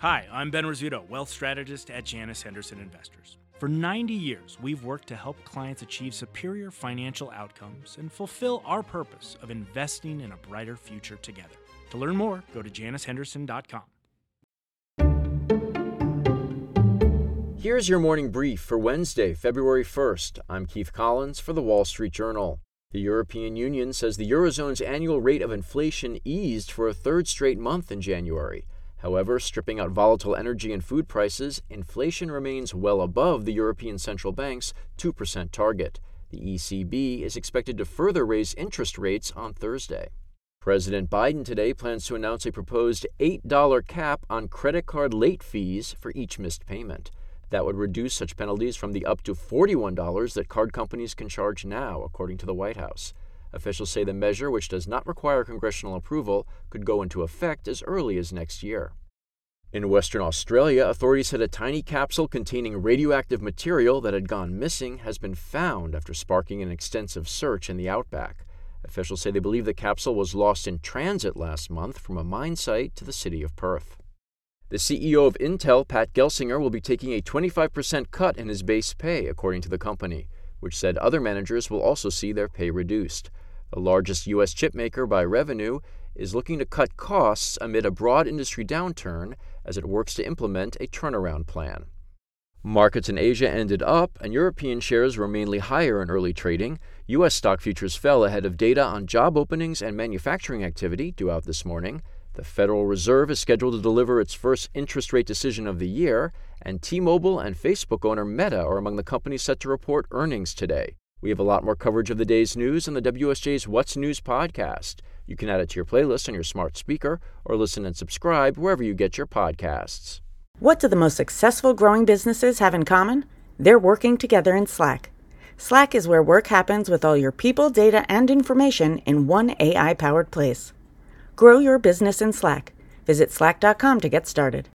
Hi, I'm Ben Rizzuto, wealth strategist at Janus Henderson Investors. For 90 years, we've worked to help clients achieve superior financial outcomes and fulfill our purpose of investing in a brighter future together. To learn more, go to janushenderson.com. Here's your morning brief for Wednesday, February 1st. I'm Keith Collins for the Wall Street Journal. The European Union says the Eurozone's annual rate of inflation eased for a third straight month in January. However, stripping out volatile energy and food prices, inflation remains well above the European Central Bank's 2% target. The ECB is expected to further raise interest rates on Thursday. President Biden today plans to announce a proposed $8 cap on credit card late fees for each missed payment. That would reduce such penalties from the up to $41 that card companies can charge now, according to the White House. Officials say the measure, which does not require congressional approval, could go into effect as early as next year. In Western Australia, authorities said a tiny capsule containing radioactive material that had gone missing has been found after sparking an extensive search in the outback. Officials say they believe the capsule was lost in transit last month from a mine site to the city of Perth. The CEO of Intel, Pat Gelsinger, will be taking a 25% cut in his base pay, according to the company, which said other managers will also see their pay reduced. The largest U.S. chipmaker by revenue is looking to cut costs amid a broad industry downturn as it works to implement a turnaround plan. Markets in Asia ended up, and European shares were mainly higher in early trading. U.S. stock futures fell ahead of data on job openings and manufacturing activity due out this morning. The Federal Reserve is scheduled to deliver its first interest rate decision of the year, and T-Mobile and Facebook owner Meta are among the companies set to report earnings today. We have a lot more coverage of the day's news on the WSJ's What's News podcast. You can add it to your playlist on your smart speaker or listen and subscribe wherever you get your podcasts. What do the most successful growing businesses have in common? They're working together in Slack. Slack is where work happens with all your people, data, and information in one AI-powered place. Grow your business in Slack. Visit slack.com to get started.